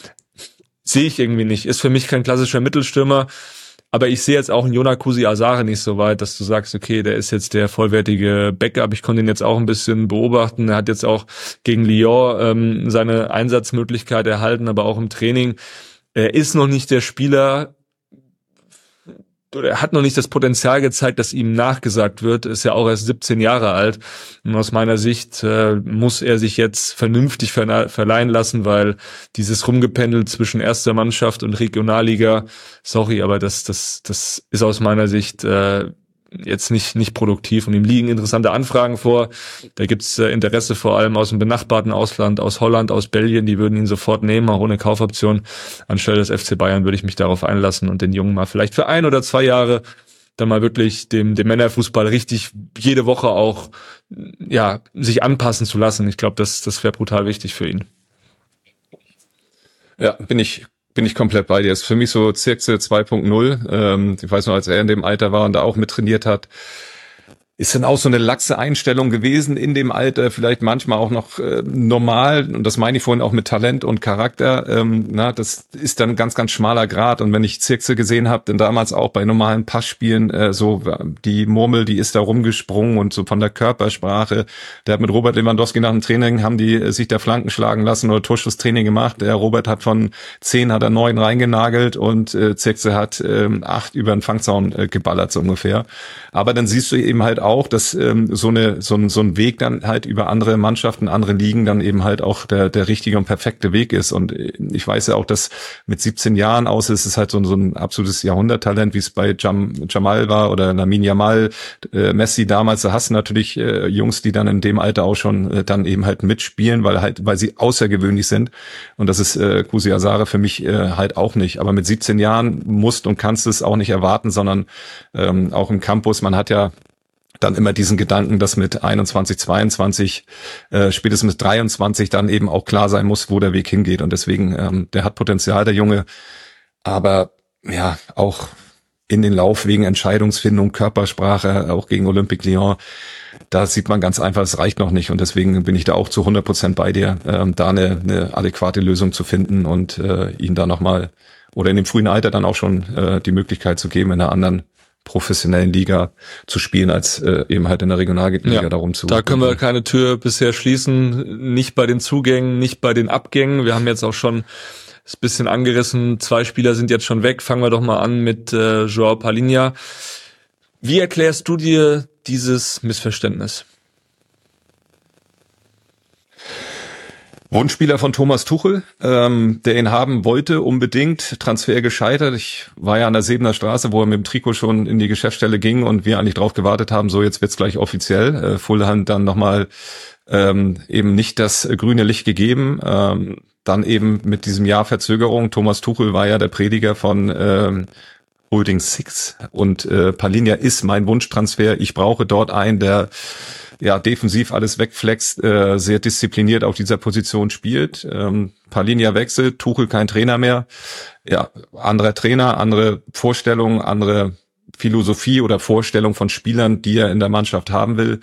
sehe ich irgendwie nicht. Ist für mich kein klassischer Mittelstürmer. Aber ich sehe jetzt auch einen Jonakusi Asare nicht so weit, dass du sagst, okay, der ist jetzt der vollwertige Backup. Ich konnte ihn jetzt auch ein bisschen beobachten. Er hat jetzt auch gegen Lyon ähm, seine Einsatzmöglichkeit erhalten, aber auch im Training. Er ist noch nicht der Spieler, oder er hat noch nicht das Potenzial gezeigt, dass ihm nachgesagt wird. Ist ja auch erst siebzehn Jahre alt. Und aus meiner Sicht äh, muss er sich jetzt vernünftig verna- verleihen lassen, weil dieses Rumgependel zwischen erster Mannschaft und Regionalliga, sorry, aber das das das ist aus meiner Sicht äh, jetzt nicht nicht produktiv und ihm liegen interessante Anfragen vor. Da gibt's äh, Interesse vor allem aus dem benachbarten Ausland, aus Holland, aus Belgien, die würden ihn sofort nehmen, auch ohne Kaufoption. Anstelle des F C Bayern würde ich mich darauf einlassen und den Jungen mal vielleicht für ein oder zwei Jahre dann mal wirklich dem dem Männerfußball richtig jede Woche auch ja sich anpassen zu lassen. Ich glaube, das das wäre brutal wichtig für ihn. Ja, bin ich Bin ich komplett bei dir. Ist für mich so Zirkse zwei Punkt null. Ähm, ich weiß noch, als er in dem Alter war und da auch mit trainiert hat, ist dann auch so eine laxe Einstellung gewesen in dem Alter, vielleicht manchmal auch noch äh, normal, und das meine ich vorhin auch mit Talent und Charakter, ähm, na, das ist dann ein ganz, ganz schmaler Grat, und wenn ich Zirkse gesehen habe, denn damals auch bei normalen Passspielen, äh, so die Murmel, die ist da rumgesprungen und so von der Körpersprache, der hat mit Robert Lewandowski nach dem Training, haben die äh, sich da Flanken schlagen lassen oder Torschusstraining gemacht, der Robert hat von zehn, hat er neun reingenagelt und äh, Zirkse hat äh, acht über den Fangzaun äh, geballert, so ungefähr, aber dann siehst du eben halt auch, dass ähm, so eine so ein so ein Weg dann halt über andere Mannschaften, andere Ligen dann eben halt auch der der richtige und perfekte Weg ist. Und ich weiß ja auch, dass mit siebzehn Jahren aus ist es halt so, so ein absolutes Jahrhunderttalent, wie es bei Jam, Jamal war oder Lamine Yamal, äh, Messi damals. Da hast du natürlich äh, Jungs, die dann in dem Alter auch schon äh, dann eben halt mitspielen, weil halt weil sie außergewöhnlich sind. Und das ist äh, Kusi Asare für mich äh, halt auch nicht. Aber mit siebzehn Jahren musst und kannst es auch nicht erwarten, sondern ähm, auch im Campus, man hat ja dann immer diesen Gedanken, dass mit einundzwanzig, zweiundzwanzig, äh, spätestens mit dreiundzwanzig dann eben auch klar sein muss, wo der Weg hingeht. Und deswegen, ähm, der hat Potenzial, der Junge, aber ja, auch in den Laufwegen, Entscheidungsfindung, Körpersprache, auch gegen Olympique Lyon, da sieht man ganz einfach, es reicht noch nicht. Und deswegen bin ich da auch zu hundert Prozent bei dir, ähm, da eine, eine adäquate Lösung zu finden und äh, ihn da nochmal oder in dem frühen Alter dann auch schon äh, die Möglichkeit zu geben, in einer anderen professionellen Liga zu spielen, als äh, eben halt in der Regionalliga ja, darum zu. Da können wir keine Tür bisher schließen, nicht bei den Zugängen, nicht bei den Abgängen. Wir haben jetzt auch schon das bisschen angerissen, zwei Spieler sind jetzt schon weg. Fangen wir doch mal an mit äh, João Palhinha. Wie erklärst du dir dieses Missverständnis? Wunschspieler von Thomas Tuchel, ähm, der ihn haben wollte, unbedingt, Transfer gescheitert. Ich war ja an der Sebener Straße, wo er mit dem Trikot schon in die Geschäftsstelle ging und wir eigentlich drauf gewartet haben, so jetzt wird's gleich offiziell. Äh, Fulham dann nochmal ähm, eben nicht das grüne Licht gegeben. Ähm, dann eben mit diesem Jahr Verzögerung. Thomas Tuchel war ja der Prediger von ähm, Holding Six und äh, Palhinha ist mein Wunschtransfer. Ich brauche dort einen, der ja defensiv alles wegflext, äh, sehr diszipliniert auf dieser Position spielt. Ähm, Palhinha wechselt, Tuchel kein Trainer mehr. Ja, anderer Trainer, andere Vorstellungen, andere Philosophie oder Vorstellung von Spielern, die er in der Mannschaft haben will.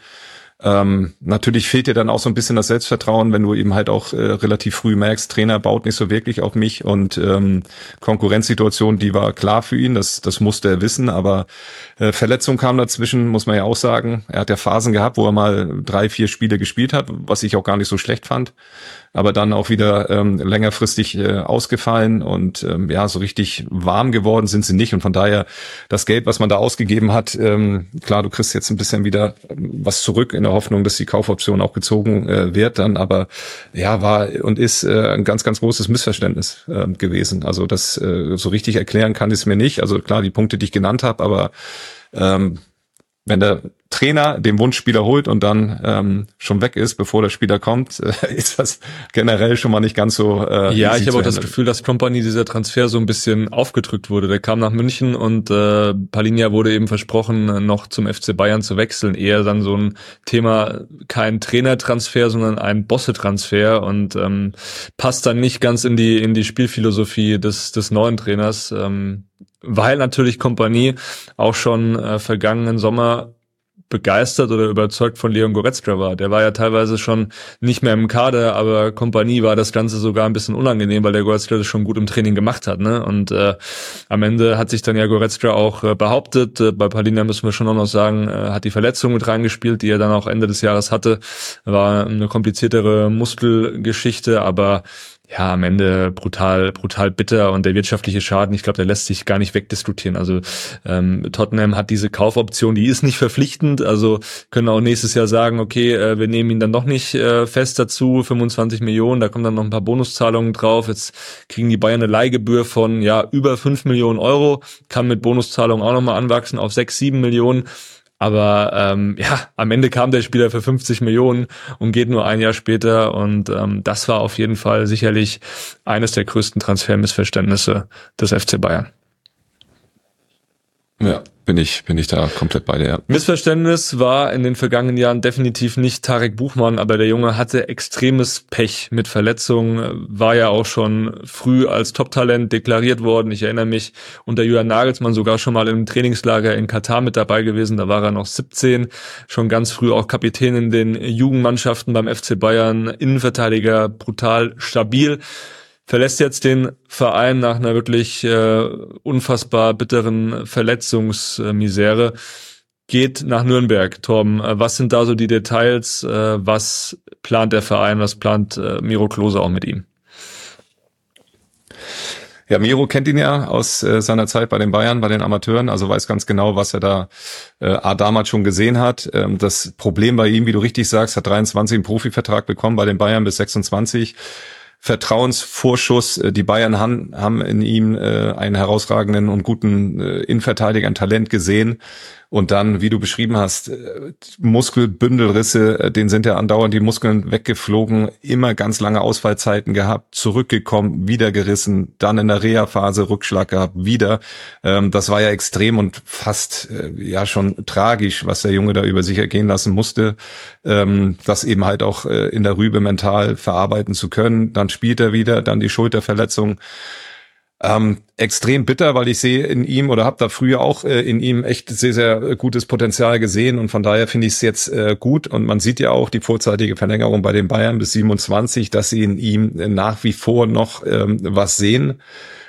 Ähm, natürlich fehlt dir dann auch so ein bisschen das Selbstvertrauen, wenn du eben halt auch äh, relativ früh merkst, Trainer baut nicht so wirklich auf mich und ähm, Konkurrenzsituation, die war klar für ihn, das das musste er wissen, aber äh, Verletzung kam dazwischen, muss man ja auch sagen. Er hat ja Phasen gehabt, wo er mal drei, vier Spiele gespielt hat, was ich auch gar nicht so schlecht fand, aber dann auch wieder ähm, längerfristig äh, ausgefallen und ähm, ja, so richtig warm geworden sind sie nicht und von daher das Geld, was man da ausgegeben hat, ähm, klar, du kriegst jetzt ein bisschen wieder was zurück in der Hoffnung, dass die Kaufoption auch gezogen äh, wird dann, aber ja, war und ist äh, ein ganz, ganz großes Missverständnis äh, gewesen. Also das äh, so richtig erklären kann ich es mir nicht. Also klar, die Punkte, die ich genannt habe, aber ähm, wenn der Trainer den Wunschspieler holt und dann ähm, schon weg ist, bevor der Spieler kommt, äh, ist das generell schon mal nicht ganz so äh, Ja, ich habe auch das Gefühl, dass Kompany dieser Transfer so ein bisschen aufgedrückt wurde. Der kam nach München und äh, Palhinha wurde eben versprochen, noch zum F C Bayern zu wechseln. Eher dann so ein Thema, kein Trainertransfer, sondern ein Bosse-Transfer und ähm, passt dann nicht ganz in die in die Spielphilosophie des des neuen Trainers, ähm, weil natürlich Kompany auch schon äh, vergangenen Sommer begeistert oder überzeugt von Leon Goretzka war. Der war ja teilweise schon nicht mehr im Kader, aber Kompany war das Ganze sogar ein bisschen unangenehm, weil der Goretzka das schon gut im Training gemacht hat, ne? Und äh, am Ende hat sich dann ja Goretzka auch äh, behauptet. Äh, bei Palhinha müssen wir schon auch noch sagen, äh, hat die Verletzung mit reingespielt, die er dann auch Ende des Jahres hatte. War eine kompliziertere Muskelgeschichte, aber ja, am Ende brutal, brutal bitter und der wirtschaftliche Schaden, ich glaube, der lässt sich gar nicht wegdiskutieren. Also ähm, Tottenham hat diese Kaufoption, die ist nicht verpflichtend, also können auch nächstes Jahr sagen, okay, äh, wir nehmen ihn dann doch nicht äh, fest dazu, fünfundzwanzig Millionen, da kommen dann noch ein paar Bonuszahlungen drauf. Jetzt kriegen die Bayern eine Leihgebühr von ja über fünf Millionen Euro, kann mit Bonuszahlungen auch nochmal anwachsen auf sechs, sieben Millionen. Aber ähm, ja, am Ende kam der Spieler für fünfzig Millionen und geht nur ein Jahr später. Und ähm, das war auf jeden Fall sicherlich eines der größten Transfermissverständnisse des F C Bayern. Ja, bin ich, bin ich da komplett bei dir. Ja. Missverständnis war in den vergangenen Jahren definitiv nicht Tarek Buchmann, aber der Junge hatte extremes Pech mit Verletzungen, war ja auch schon früh als Top-Talent deklariert worden. Ich erinnere mich, unter Julian Nagelsmann sogar schon mal im Trainingslager in Katar mit dabei gewesen, da war er noch siebzehn, schon ganz früh auch Kapitän in den Jugendmannschaften beim F C Bayern, Innenverteidiger, brutal stabil. Verlässt jetzt den Verein nach einer wirklich äh, unfassbar bitteren Verletzungsmisere, geht nach Nürnberg. Torben, äh, was sind da so die Details? Äh, was plant der Verein? Was plant äh, Miro Klose auch mit ihm? Ja, Miro kennt ihn ja aus äh, seiner Zeit bei den Bayern, bei den Amateuren, also weiß ganz genau, was er da äh, damals schon gesehen hat. Ähm, das Problem bei ihm, wie du richtig sagst, hat dreiundzwanzig einen Profivertrag bekommen bei den Bayern bis sechsundzwanzig. Vertrauensvorschuss. Die Bayern haben, haben in ihm äh, einen herausragenden und guten äh, Innenverteidiger, ein Talent gesehen. Und dann, wie du beschrieben hast, äh, Muskelbündelrisse, äh, denen sind ja andauernd die Muskeln weggeflogen, immer ganz lange Ausfallzeiten gehabt, zurückgekommen, wieder gerissen, dann in der Reha-Phase Rückschlag gehabt, wieder. Ähm, das war ja extrem und fast äh, ja schon tragisch, was der Junge da über sich ergehen lassen musste, ähm, das eben halt auch äh, in der Rübe mental verarbeiten zu können. Dann spielt er wieder, dann die Schulterverletzung. Ähm, extrem bitter, weil ich sehe in ihm oder habe da früher auch äh, in ihm echt sehr, sehr gutes Potenzial gesehen und von daher finde ich es jetzt äh, gut und man sieht ja auch die vorzeitige Verlängerung bei den Bayern bis siebenundzwanzig, dass sie in ihm nach wie vor noch ähm, was sehen.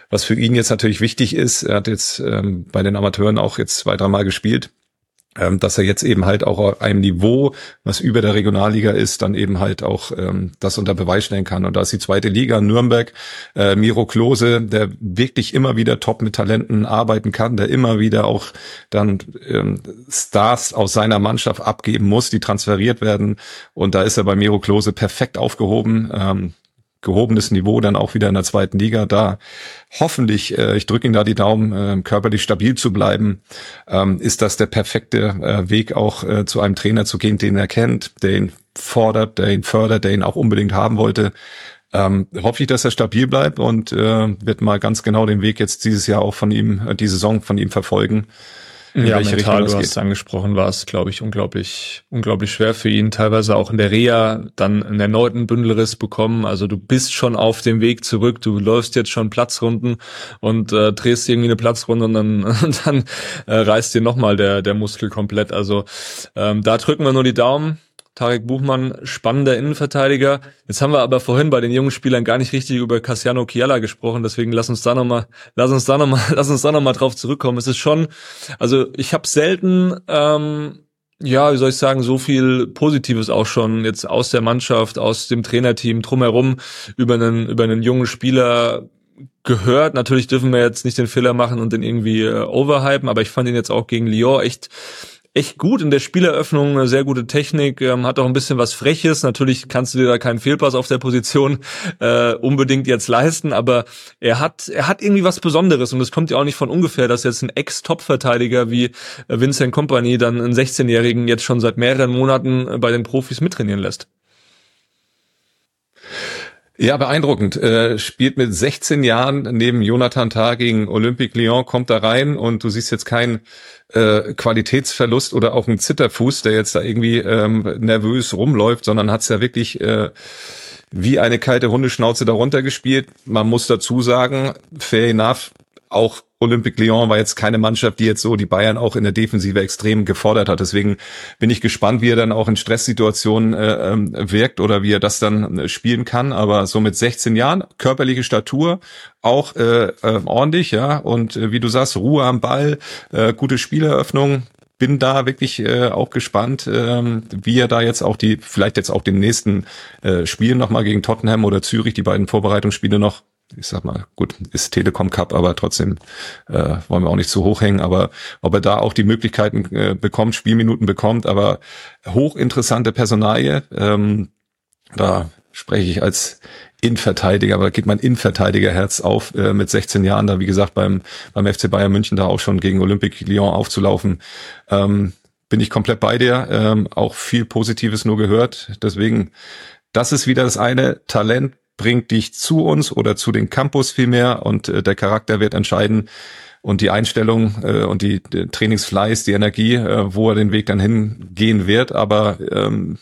Was für ihn jetzt natürlich wichtig ist, er hat jetzt ähm, bei den Amateuren auch jetzt zwei, dreimal gespielt, ähm, dass er jetzt eben halt auch auf einem Niveau, was über der Regionalliga ist, dann eben halt auch ähm, das unter Beweis stellen kann. Und da ist die zweite Liga, Nürnberg, äh, Miro Klose, der wirklich immer wieder top mit Talenten arbeiten kann, der immer wieder auch dann ähm, Stars aus seiner Mannschaft abgeben muss, die transferiert werden. Und da ist er bei Miro Klose perfekt aufgehoben. Ähm, gehobenes Niveau dann auch wieder in der zweiten Liga. Da hoffentlich, äh, ich drücke Ihnen da die Daumen, äh, körperlich stabil zu bleiben, ähm, ist das der perfekte äh, Weg auch äh, zu einem Trainer zu gehen, den er kennt, der ihn fordert, der ihn fördert, der ihn auch unbedingt haben wollte. Ähm, hoffe ich, dass er stabil bleibt und äh, wird mal ganz genau den Weg jetzt dieses Jahr auch von ihm, äh, die Saison von ihm verfolgen. In ja, welche mental, Richtung du hast es angesprochen, war es, glaube ich, unglaublich, unglaublich schwer für ihn. Teilweise auch in der Reha dann einen erneuten Bündelriss bekommen. Also du bist schon auf dem Weg zurück. Du läufst jetzt schon Platzrunden und äh, drehst irgendwie eine Platzrunde und dann, und dann äh, reißt dir nochmal der, der Muskel komplett. Also ähm, da drücken wir nur die Daumen. Tarek Buchmann, spannender Innenverteidiger. Jetzt haben wir aber vorhin bei den jungen Spielern gar nicht richtig über Cassiano Chiala gesprochen, deswegen lass uns da nochmal, lass uns da nochmal, lass uns da nochmal drauf zurückkommen. Es ist schon, also ich habe selten, ähm, ja, wie soll ich sagen, so viel Positives auch schon jetzt aus der Mannschaft, aus dem Trainerteam drumherum über einen, über einen jungen Spieler gehört. Natürlich dürfen wir jetzt nicht den Fehler machen und den irgendwie äh, overhypen, aber ich fand ihn jetzt auch gegen Lyon echt echt gut in der Spieleröffnung, eine sehr gute Technik, ähm, hat auch ein bisschen was Freches. Natürlich kannst du dir da keinen Fehlpass auf der Position äh, unbedingt jetzt leisten, aber er hat er hat irgendwie was Besonderes und es kommt ja auch nicht von ungefähr, dass jetzt ein Ex-Top-Verteidiger wie Vincent Kompany dann einen sechzehnjährigen jetzt schon seit mehreren Monaten bei den Profis mittrainieren lässt. Ja, beeindruckend. Äh, spielt mit sechzehn Jahren neben Jonathan Tah gegen Olympique Lyon, kommt da rein und du siehst jetzt keinen äh, Qualitätsverlust oder auch einen Zitterfuß, der jetzt da irgendwie ähm, nervös rumläuft, sondern hat's ja wirklich äh, wie eine kalte Hundeschnauze darunter gespielt. Man muss dazu sagen, fair enough, auch Olympique Lyon war jetzt keine Mannschaft, die jetzt so die Bayern auch in der Defensive extrem gefordert hat. Deswegen bin ich gespannt, wie er dann auch in Stresssituationen äh, ähm, wirkt oder wie er das dann äh, spielen kann. Aber so mit sechzehn Jahren, körperliche Statur, auch äh, äh, ordentlich, ja. Und äh, wie du sagst, Ruhe am Ball, äh, gute Spieleröffnung. Bin da wirklich äh, auch gespannt, ähm, wie er da jetzt auch die, vielleicht jetzt auch den nächsten äh, Spielen nochmal gegen Tottenham oder Zürich, die beiden Vorbereitungsspiele noch, ich sag mal, gut, ist Telekom Cup, aber trotzdem äh, wollen wir auch nicht zu hoch hängen, aber ob er da auch die Möglichkeiten äh, bekommt, Spielminuten bekommt, aber hochinteressante Personalie, ähm, da spreche ich als Innenverteidiger, aber da geht mein Innenverteidigerherz auf, äh, mit sechzehn Jahren da, wie gesagt, beim beim F C Bayern München da auch schon gegen Olympique Lyon aufzulaufen. Ähm, bin ich komplett bei dir, ähm, auch viel Positives nur gehört, deswegen, das ist wieder das eine, Talent bringt dich zu uns oder zu den Campus vielmehr und äh, der Charakter wird entscheiden und die Einstellung äh, und die, die Trainingsfleiß, die Energie, äh, wo er den Weg dann hingehen wird, aber ähm,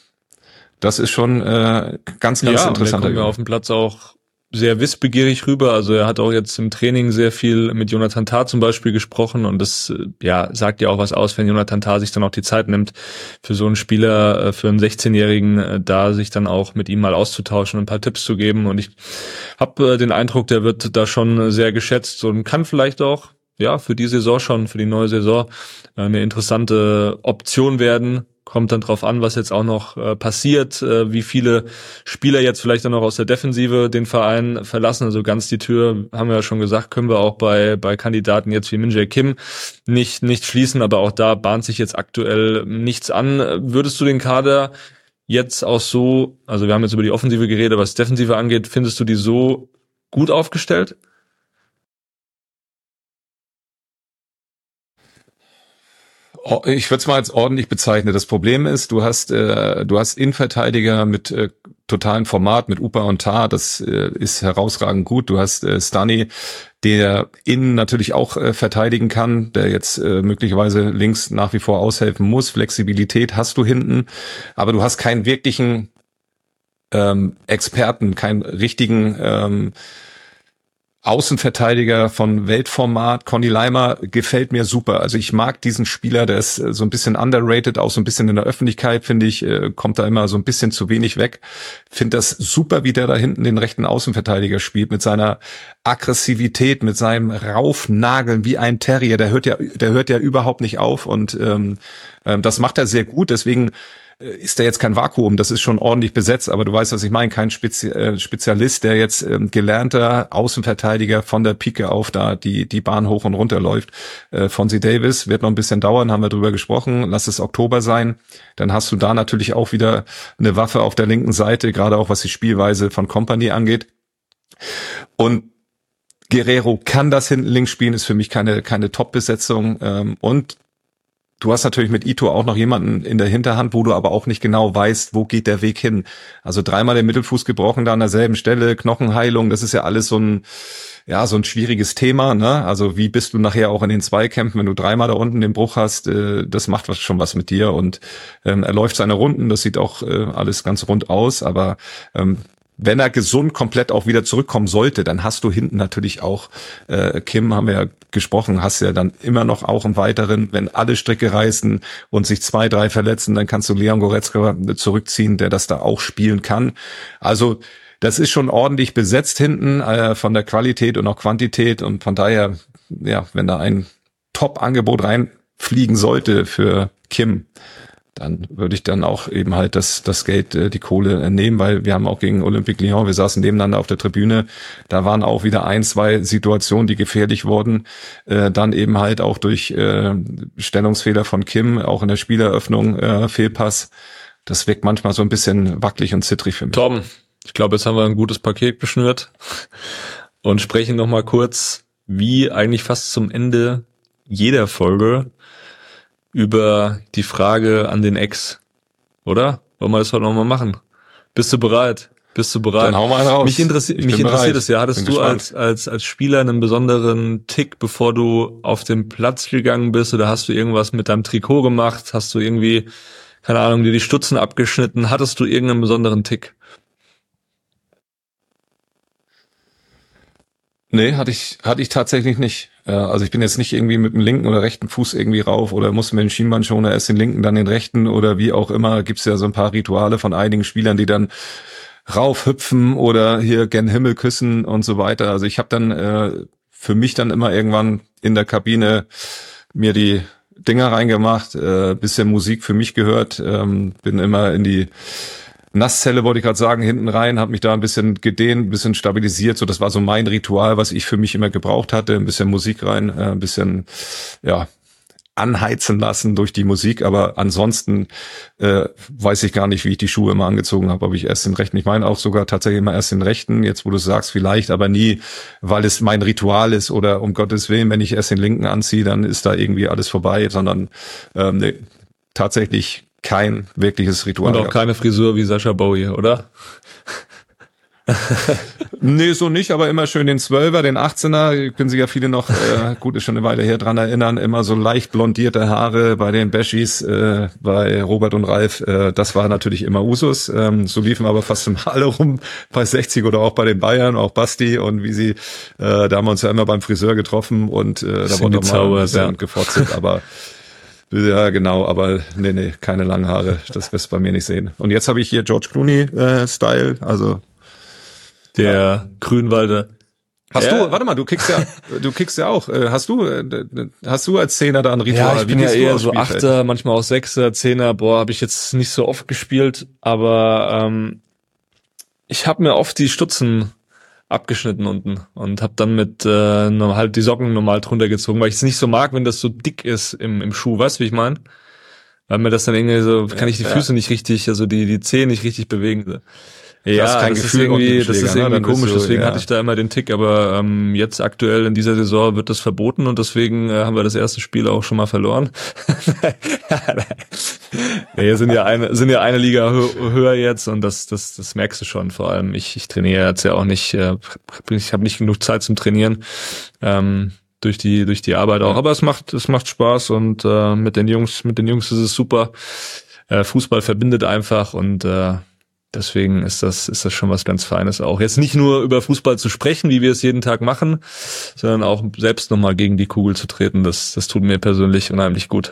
das ist schon äh, ganz, ganz ja, interessant. Ja, auf dem Platz auch sehr wissbegierig rüber. Also er hat auch jetzt im Training sehr viel mit Jonathan Tah zum Beispiel gesprochen und das ja sagt ja auch was aus, wenn Jonathan Tah sich dann auch die Zeit nimmt, für so einen Spieler, für einen sechzehnjährigen, da sich dann auch mit ihm mal auszutauschen und ein paar Tipps zu geben. Und ich habe den Eindruck, der wird da schon sehr geschätzt und kann vielleicht auch ja für die Saison schon, für die neue Saison eine interessante Option werden. Kommt dann drauf an, was jetzt auch noch äh, passiert, äh, wie viele Spieler jetzt vielleicht dann noch aus der Defensive den Verein verlassen. Also ganz die Tür, haben wir ja schon gesagt, können wir auch bei bei Kandidaten jetzt wie Min Jae Kim nicht nicht schließen, aber auch da bahnt sich jetzt aktuell nichts an. Würdest du den Kader jetzt auch so, also wir haben jetzt über die Offensive geredet, was Defensive angeht, findest du die so gut aufgestellt? Ich würde es mal als ordentlich bezeichnen. Das Problem ist, du hast äh, du hast Innenverteidiger mit äh, totalen Format, mit Upa und Tah, das äh, ist herausragend gut. Du hast äh, Stani, der innen natürlich auch äh, verteidigen kann, der jetzt äh, möglicherweise links nach wie vor aushelfen muss. Flexibilität hast du hinten, aber du hast keinen wirklichen ähm, Experten, keinen richtigen ähm, Außenverteidiger von Weltformat, Conny Leimer, gefällt mir super. Also ich mag diesen Spieler, der ist so ein bisschen underrated, auch so ein bisschen in der Öffentlichkeit, finde ich, kommt da immer so ein bisschen zu wenig weg. Finde das super, wie der da hinten den rechten Außenverteidiger spielt, mit seiner Aggressivität, mit seinem Raufnageln wie ein Terrier. Der hört ja, der hört ja überhaupt nicht auf und ähm, das macht er sehr gut. Deswegen ist da jetzt kein Vakuum, das ist schon ordentlich besetzt, aber du weißt, was ich meine, kein Spezi- äh, Spezialist, der jetzt ähm, gelernter Außenverteidiger von der Pike auf da die die Bahn hoch und runter läuft. Äh, Fonzie Davis wird noch ein bisschen dauern, haben wir drüber gesprochen, lass es Oktober sein, dann hast du da natürlich auch wieder eine Waffe auf der linken Seite, gerade auch was die Spielweise von Kompany angeht. Und Guerrero kann das hinten links spielen, ist für mich keine keine Top-Besetzung ähm, und du hast natürlich mit Ito auch noch jemanden in der Hinterhand, wo du aber auch nicht genau weißt, wo geht der Weg hin. Also dreimal den Mittelfuß gebrochen da an derselben Stelle, Knochenheilung, das ist ja alles so ein, ja, so ein schwieriges Thema, ne? Also wie bist du nachher auch in den Zweikämpfen, wenn du dreimal da unten den Bruch hast, äh, das macht was, schon was mit dir und ähm, er läuft seine Runden, das sieht auch äh, alles ganz rund aus, aber ähm, wenn er gesund komplett auch wieder zurückkommen sollte, dann hast du hinten natürlich auch, äh, Kim haben wir ja gesprochen, hast ja dann immer noch auch einen weiteren, wenn alle Stricke reißen und sich zwei, drei verletzen, dann kannst du Leon Goretzka zurückziehen, der das da auch spielen kann. Also das ist schon ordentlich besetzt hinten, äh, von der Qualität und auch Quantität und von daher, ja, wenn da ein Top-Angebot reinfliegen sollte für Kim, dann würde ich dann auch eben halt das das Geld, die Kohle nehmen, weil wir haben auch gegen Olympique Lyon, wir saßen nebeneinander auf der Tribüne, da waren auch wieder ein, zwei Situationen, die gefährlich wurden, äh, dann eben halt auch durch äh, Stellungsfehler von Kim, auch in der Spieleröffnung äh, Fehlpass, das wirkt manchmal so ein bisschen wackelig und zittrig für mich. Tom, ich glaube, jetzt haben wir ein gutes Paket geschnürt und sprechen noch mal kurz, wie eigentlich fast zum Ende jeder Folge, über die Frage an den Ex, oder? Wollen wir das heute nochmal machen? Bist du bereit? Bist du bereit? Dann hau mal raus. Mich, interessi- mich interessiert es ja. Hattest du als, als, als Spieler einen besonderen Tick, bevor du auf den Platz gegangen bist, oder hast du irgendwas mit deinem Trikot gemacht? Hast du irgendwie, keine Ahnung, dir die Stutzen abgeschnitten? Hattest du irgendeinen besonderen Tick? Nee, hatte ich, hatte ich tatsächlich nicht. Also ich bin jetzt nicht irgendwie mit dem linken oder rechten Fuß irgendwie rauf oder muss mit dem Schienbeinschoner erst den linken, dann den rechten oder wie auch immer. Gibt's ja so ein paar Rituale von einigen Spielern, die dann raufhüpfen oder hier gen Himmel küssen und so weiter. Also ich habe dann äh, für mich dann immer irgendwann in der Kabine mir die Dinger reingemacht, äh, bisschen Musik für mich gehört, ähm, bin immer in die Nasszelle, wollte ich gerade sagen, hinten rein, habe mich da ein bisschen gedehnt, ein bisschen stabilisiert. So, das war so mein Ritual, was ich für mich immer gebraucht hatte. Ein bisschen Musik rein, äh, ein bisschen, ja, anheizen lassen durch die Musik. Aber ansonsten äh, weiß ich gar nicht, wie ich die Schuhe immer angezogen habe. Ob ich erst den rechten, ich meine auch sogar tatsächlich immer erst den rechten. Jetzt, wo du sagst, vielleicht, aber nie, weil es mein Ritual ist oder um Gottes Willen, wenn ich erst den linken anziehe, dann ist da irgendwie alles vorbei, sondern ähm, nee, tatsächlich kein wirkliches Ritual. Und auch gehabt. keine Frisur wie Sascha Bowie, oder? Nee, so nicht, aber immer schön den Zwölfer, den achtzehner, können sich ja viele noch, äh, gut, ist schon eine Weile her, dran erinnern, immer so leicht blondierte Haare bei den Beschis, äh, bei Robert und Ralf, äh, das war natürlich immer Usus, ähm, so liefen aber fast immer alle rum, bei sechzig oder auch bei den Bayern, auch Basti und wie sie, äh, da haben wir uns ja immer beim Friseur getroffen und äh, da wurde mal ein bisschen ja. gefotzelt, aber ja, genau, aber nee, nee, keine langen Haare, das wirst du bei mir nicht sehen. Und jetzt habe ich hier George Clooney-Style, äh, also der ja. Grünwalder. Hast ja. du, warte mal, du kickst ja, du kickst ja auch. Hast du, hast du als Zehner da ein Ritual? Ja, ich bin ja eher so Achter, manchmal auch Sechser, Zehner. Boah, habe ich jetzt nicht so oft gespielt, aber ähm, ich habe mir oft die Stutzen abgeschnitten unten und habe dann mit äh, halt die Socken normal drunter gezogen, weil ich es nicht so mag, wenn das so dick ist im im Schuh. Weißt du, wie ich meine? Weil mir das dann irgendwie so, kann ich die ja. Füße nicht richtig, also die die Zehen nicht richtig bewegen. Ja, das, kein das Gefühl ist irgendwie, das ist irgendwie ne? komisch, du, deswegen ja. hatte ich da immer den Tick, aber ähm, jetzt aktuell in dieser Saison wird das verboten und deswegen äh, haben wir das erste Spiel auch schon mal verloren. ja, hier sind ja eine sind ja eine Liga hö- höher jetzt und das das das merkst du schon, vor allem ich ich trainiere jetzt ja auch nicht, äh, ich habe nicht genug Zeit zum Trainieren. Ähm, durch die durch die Arbeit auch, aber es macht es macht Spaß und äh, mit den Jungs mit den Jungs ist es super. Äh, Fußball verbindet einfach und äh, Deswegen ist das, ist das schon was ganz Feines auch. Jetzt nicht nur über Fußball zu sprechen, wie wir es jeden Tag machen, sondern auch selbst nochmal gegen die Kugel zu treten. Das, das tut mir persönlich unheimlich gut.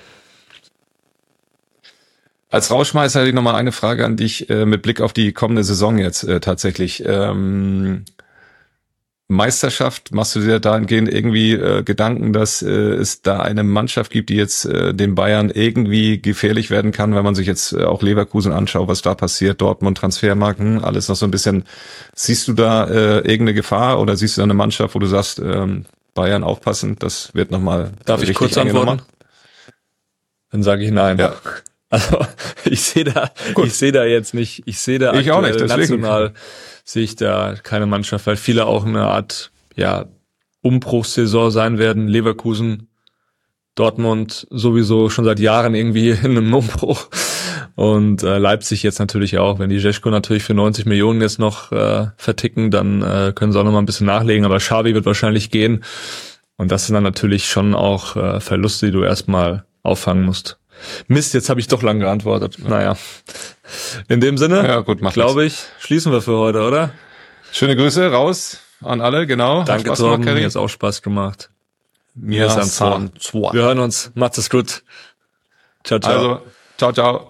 Als Rauschmeißer hätte ich nochmal eine Frage an dich äh, mit Blick auf die kommende Saison jetzt äh, tatsächlich. Ähm, Meisterschaft, machst du dir dahingehend irgendwie äh, Gedanken, dass äh, es da eine Mannschaft gibt, die jetzt äh, den Bayern irgendwie gefährlich werden kann, wenn man sich jetzt äh, auch Leverkusen anschaut, was da passiert, Dortmund, Transfermarken, alles noch so ein bisschen. Siehst du da äh, irgendeine Gefahr oder siehst du da eine Mannschaft, wo du sagst, ähm, Bayern aufpassen, das wird nochmal. Darf ich kurz antworten? Dann sage ich nein. Ja. Also ich sehe da, Gut. ich sehe da jetzt nicht, ich sehe da ich auch nicht, national sehe ich da keine Mannschaft, weil viele auch eine Art ja Umbruchssaison sein werden. Leverkusen, Dortmund sowieso schon seit Jahren irgendwie in einem Umbruch und äh, Leipzig jetzt natürlich auch. Wenn die Jeschko natürlich für neunzig Millionen jetzt noch äh, verticken, dann äh, können sie auch noch mal ein bisschen nachlegen. Aber Xavi wird wahrscheinlich gehen und das sind dann natürlich schon auch äh, Verluste, die du erstmal auffangen musst. Mist, jetzt habe ich doch lang geantwortet. Ja. Naja, in dem Sinne, ja, gut, glaube ich, schließen wir für heute, oder? Schöne Grüße raus an alle, genau. Danke, Torben, mir hat's auch Spaß gemacht. Mir ist ein Wir hören uns. Macht's es gut. Ciao, ciao. Also, ciao, ciao.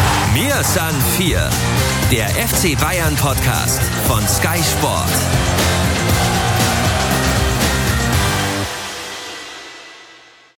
Mir san vier, der F C Bayern Podcast von Sky Sport.